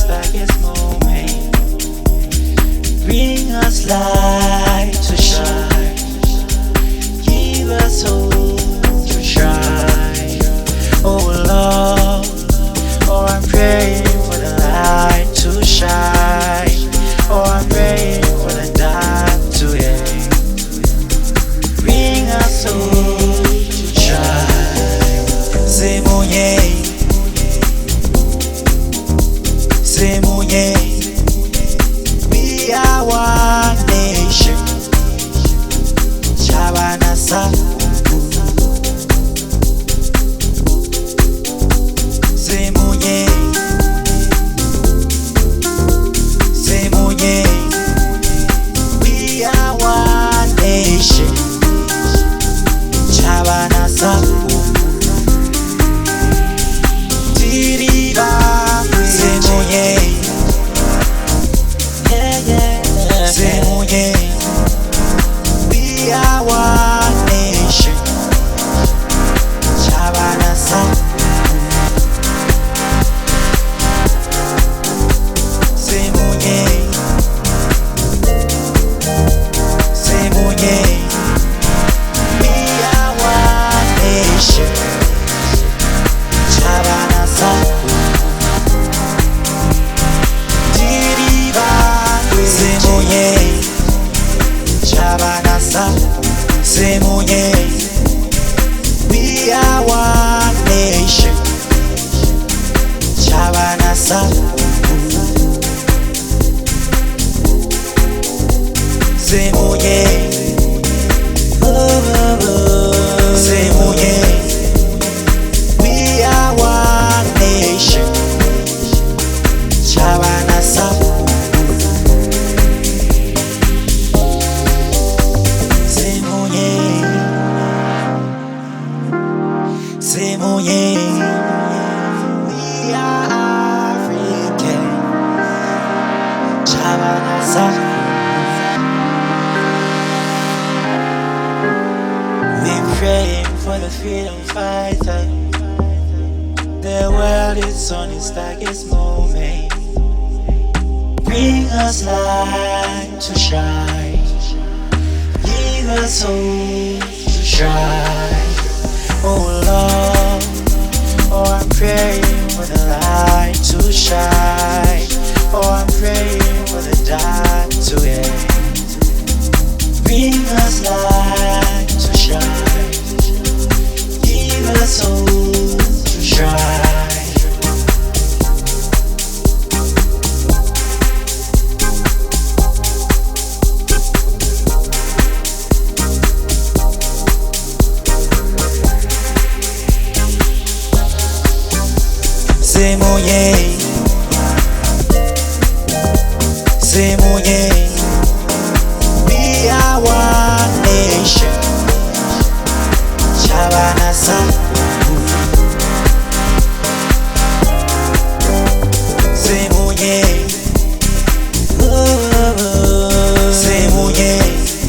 darkest moment. Bring us light to shine. Give us hope to shine. Oh Lord, oh I'm praying for the light to shine. Oh I'm praying for the dark to end. Bring us hope to shine. C'est mon we are one nation. Chabanasa. C'est mouillé. We are one nation. Chabanasa. Tiriba. C'est mouillé. We are one nation. Chabanasa. C'est mouillé. We are one nation. Chabanasa. Diriba. C'est mouillé. Chabanasa, c'est mouillé. We are one nation. Chabanasa, c'est mouillé. C'est mouillé. We are one nation. Chabanasa. C'est mouillé. We are African. Chabanasa. We're praying for the freedom fighter. The world is on its darkest moment. Bring us light to shine. Give us hope to shine. Oh Lord, oh I'm praying for the light to shine. Oh I'm praying for the dark to end. Bring us light to shine. Give us hope to shine. C'est mouillé. We are one nation. Chabanasa. C'est mouillé. C'est mouillé.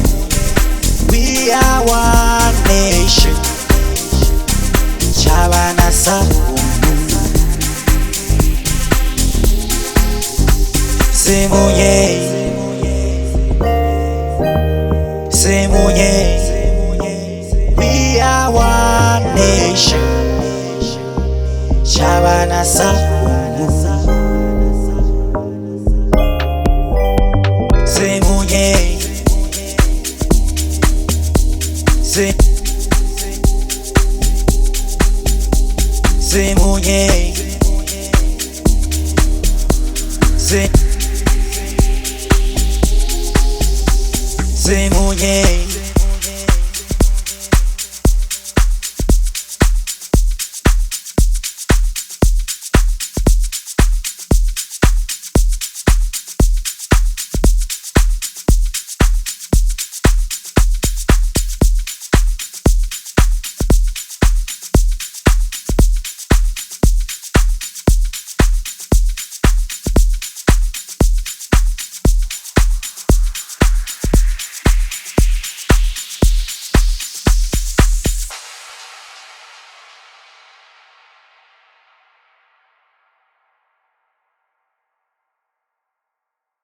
We are one nation. Chabanasa. C'est mouillé. We are one nation. Chabanasa. C'est mouillé. C'est mouillé. C'est mouillé.